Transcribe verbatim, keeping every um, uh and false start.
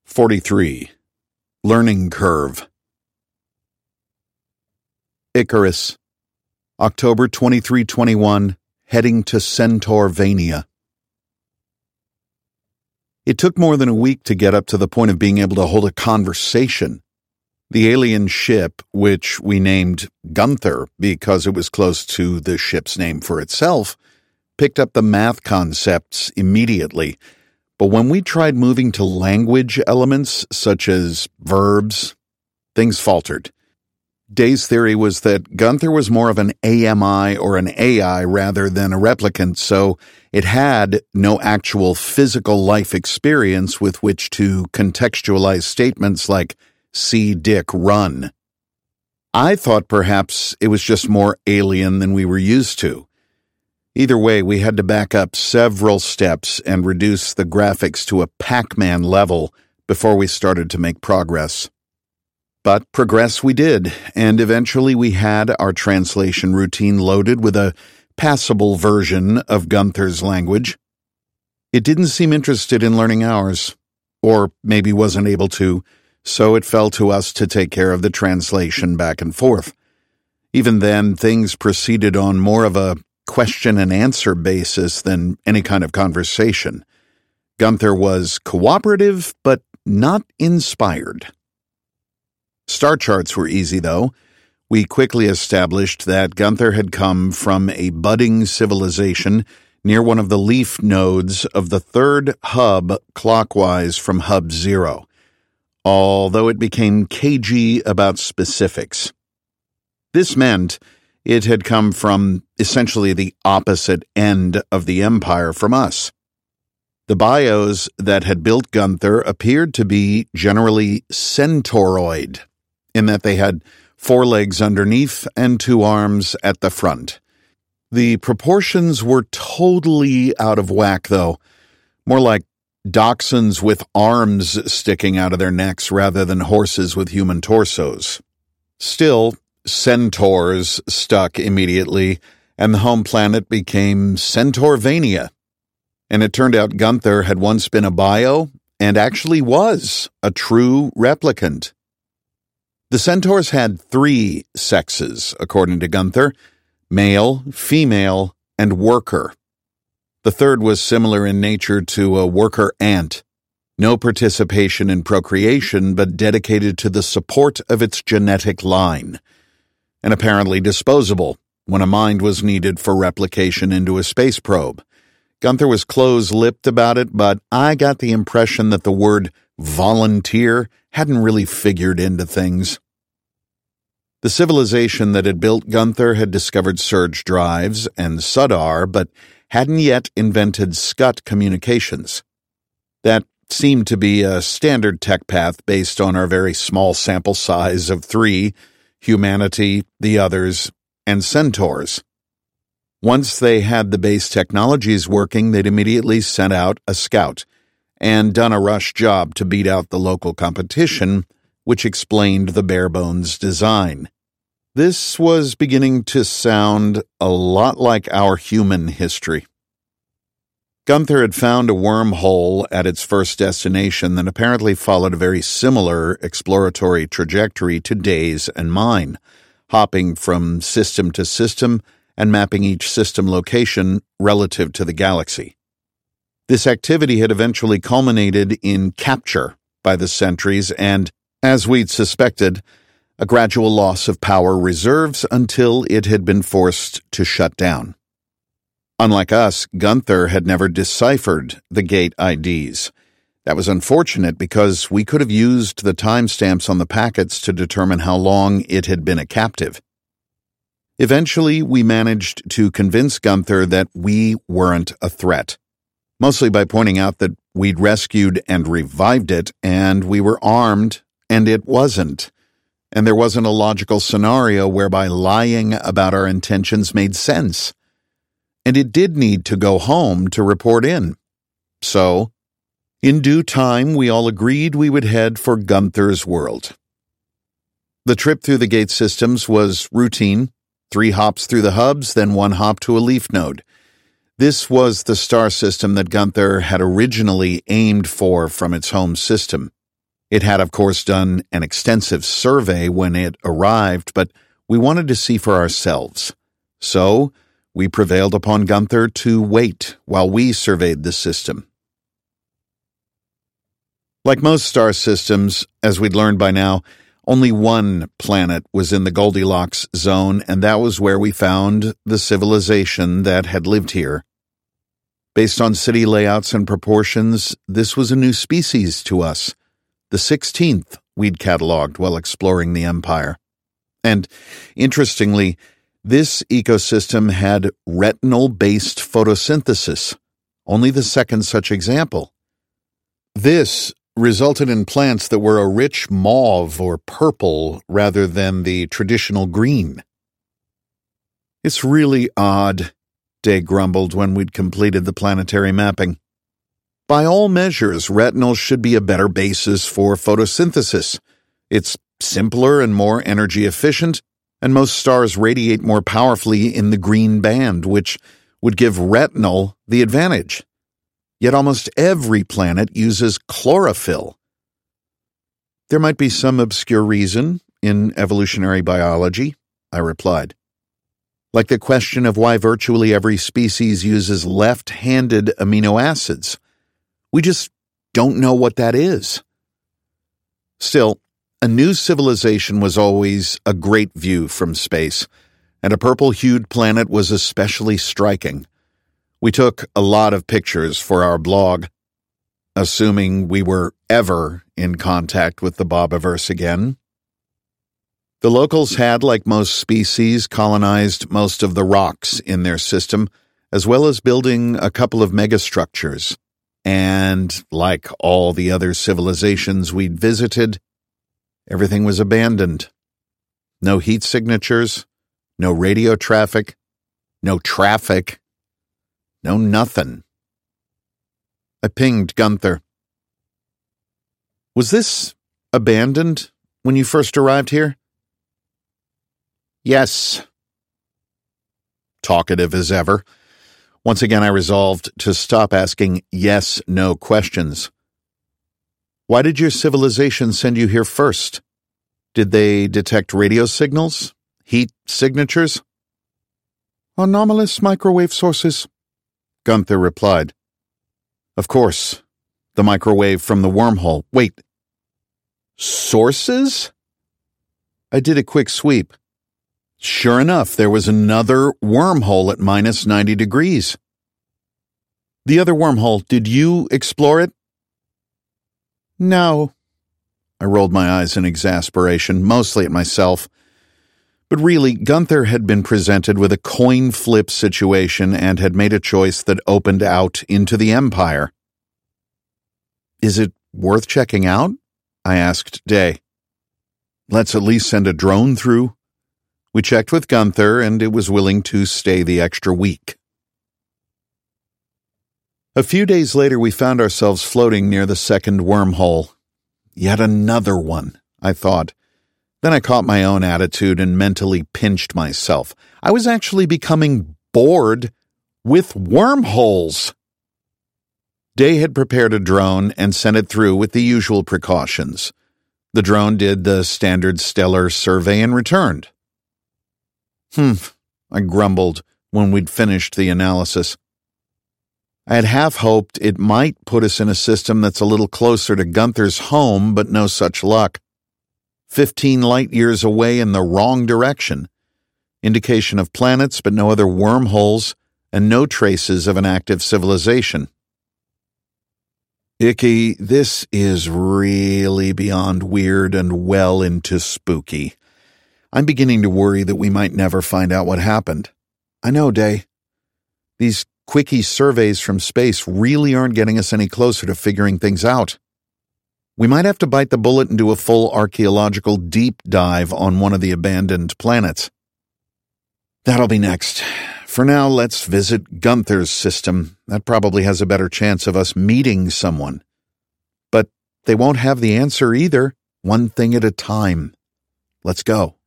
forty-three. Learning Curve. Icarus, October twenty-third, twenty-one, heading to Centaurvania. It took more than a week to get up to the point of being able to hold a conversation. The alien ship, which we named Gunther because it was close to the ship's name for itself, picked up the math concepts immediately. But when we tried moving to language elements, such as verbs, things faltered. Day's theory was that Gunther was more of an A M I or an A I rather than a replicant, so it had no actual physical life experience with which to contextualize statements like, "See Dick run." I thought perhaps it was just more alien than we were used to. Either way, we had to back up several steps and reduce the graphics to a Pac-Man level before we started to make progress. But progress we did, and eventually we had our translation routine loaded with a passable version of Gunther's language. It didn't seem interested in learning ours, or maybe wasn't able to, so it fell to us to take care of the translation back and forth. Even then, things proceeded on more of a question and answer basis than any kind of conversation. Gunther was cooperative, but not inspired. Star charts were easy, though. We quickly established that Gunther had come from a budding civilization near one of the leaf nodes of the third hub clockwise from Hub Zero, although it became cagey about specifics. This meant it had come from essentially the opposite end of the empire from us. The bios that had built Gunther appeared to be generally centauroid, in that they had four legs underneath and two arms at the front. The proportions were totally out of whack, though, more like dachshunds with arms sticking out of their necks rather than horses with human torsos. Still, centaurs stuck immediately, and the home planet became Centaurvania. And it turned out Gunther had once been a bio, and actually was a true replicant. The centaurs had three sexes, according to Gunther: male, female, and worker. The third was similar in nature to a worker ant. No participation in procreation, but dedicated to the support of its genetic line. And apparently disposable when a mind was needed for replication into a space probe. Gunther was close-lipped about it, but I got the impression that the word volunteer hadn't really figured into things. The civilization that had built Gunther had discovered surge drives and Sudar, but hadn't yet invented Scut communications. That seemed to be a standard tech path based on our very small sample size of three: humanity, the others, and centaurs. Once they had the base technologies working, they'd immediately sent out a scout and done a rush job to beat out the local competition, which explained the bare-bones design. This was beginning to sound a lot like our human history. Gunther had found a wormhole at its first destination that apparently followed a very similar exploratory trajectory to Day's and mine, hopping from system to system and mapping each system location relative to the galaxy. This activity had eventually culminated in capture by the sentries and, as we'd suspected, a gradual loss of power reserves until it had been forced to shut down. Unlike us, Gunther had never deciphered the gate I Ds. That was unfortunate because we could have used the timestamps on the packets to determine how long it had been a captive. Eventually, we managed to convince Gunther that we weren't a threat, mostly by pointing out that we'd rescued and revived it, and we were armed, and it wasn't. And there wasn't a logical scenario whereby lying about our intentions made sense. And it did need to go home to report in. So, in due time, we all agreed we would head for Gunther's world. The trip through the gate systems was routine. Three hops through the hubs, then one hop to a leaf node. This was the star system that Gunther had originally aimed for from its home system. It had, of course, done an extensive survey when it arrived, but we wanted to see for ourselves. So, we prevailed upon Gunther to wait while we surveyed the system. Like most star systems, as we'd learned by now, only one planet was in the Goldilocks zone, and that was where we found the civilization that had lived here. Based on city layouts and proportions, this was a new species to us, the sixteenth we'd cataloged while exploring the Empire. And, interestingly, this ecosystem had retinal-based photosynthesis, only the second such example. This resulted in plants that were a rich mauve or purple rather than the traditional green. "It's really odd," Day grumbled when we'd completed the planetary mapping. "By all measures, retinal should be a better basis for photosynthesis. It's simpler and more energy efficient, and most stars radiate more powerfully in the green band, which would give retinal the advantage. Yet almost every planet uses chlorophyll." "There might be some obscure reason in evolutionary biology," I replied. "Like the question of why virtually every species uses left-handed amino acids. We just don't know what that is." Still, a new civilization was always a great view from space, and a purple-hued planet was especially striking. We took a lot of pictures for our blog, assuming we were ever in contact with the Bobiverse again. The locals had, like most species, colonized most of the rocks in their system, as well as building a couple of megastructures. And, like all the other civilizations we'd visited, everything was abandoned. No heat signatures, no radio traffic, no traffic, no nothing. I pinged Gunther. "Was this abandoned when you first arrived here?" "Yes." Talkative as ever. Once again, I resolved to stop asking yes-no questions. "Why did your civilization send you here first? Did they detect radio signals? Heat signatures?" "Anomalous microwave sources," Gunther replied. "Of course. The microwave from the wormhole. Wait. Sources?" I did a quick sweep. Sure enough, there was another wormhole at minus ninety degrees. "The other wormhole, did you explore it?" "No." I rolled my eyes in exasperation, mostly at myself. But really, Gunther had been presented with a coin flip situation and had made a choice that opened out into the Empire. "Is it worth checking out?" I asked Day. "Let's at least send a drone through." We checked with Gunther, and it was willing to stay the extra week. A few days later, we found ourselves floating near the second wormhole. Yet another one, I thought. Then I caught my own attitude and mentally pinched myself. I was actually becoming bored with wormholes. Day had prepared a drone and sent it through with the usual precautions. The drone did the standard stellar survey and returned. Humph, I grumbled when we'd finished the analysis. I had half hoped it might put us in a system that's a little closer to Gunther's home, but no such luck. Fifteen light-years away in the wrong direction. Indication of planets, but no other wormholes, and no traces of an active civilization. Icky, this is really beyond weird and well into spooky. I'm beginning to worry that we might never find out what happened. I know, Day. These quickie surveys from space really aren't getting us any closer to figuring things out. We might have to bite the bullet and do a full archaeological deep dive on one of the abandoned planets. That'll be next. For now, let's visit Gunther's system. That probably has a better chance of us meeting someone. But they won't have the answer either, one thing at a time. Let's go.